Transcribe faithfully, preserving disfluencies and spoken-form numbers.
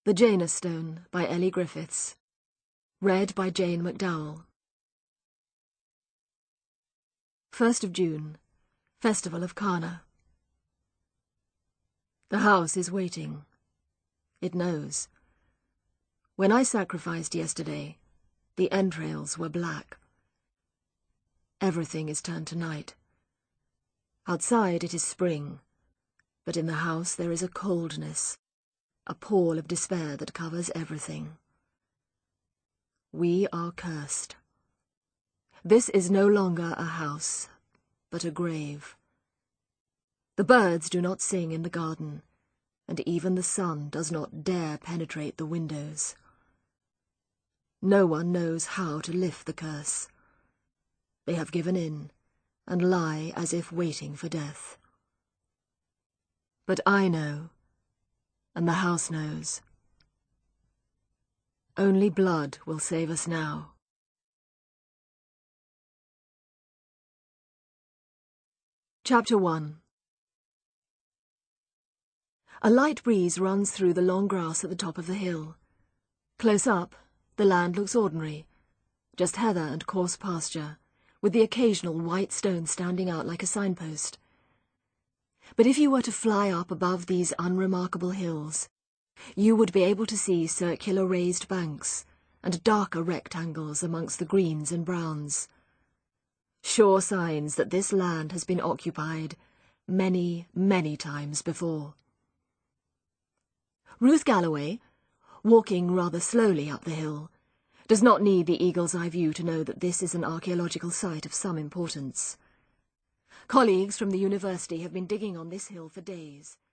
The Janus Stone by Ellie Griffiths. Read by Jane McDowell. First of June, Festival of Kana. The house is waiting. It knows. When I sacrificed yesterday, the entrails were black. Everything is turned to night. Outside it is spring, but in the house there is a coldness, a pall of despair that covers everything. We are cursed. This is no longer a house, but a grave. The birds do not sing in the garden, and even the sun does not dare penetrate the windows. No one knows how to lift the curse. They have given in, and lie as if waiting for death. But I know, and the house knows. Only blood will save us now. Chapter one. A light breeze runs through the long grass at the top of the hill. Close up, the land looks ordinary, just heather and coarse pasture, with the occasional white stone standing out like a signpost. But if you were to fly up above these unremarkable hills, you would be able to see circular raised banks and darker rectangles amongst the greens and browns. Sure signs that this land has been occupied many, many times before. Ruth Galloway, walking rather slowly up the hill, does not need the eagle's eye view to know that this is an archaeological site of some importance. Colleagues from the university have been digging on this hill for days.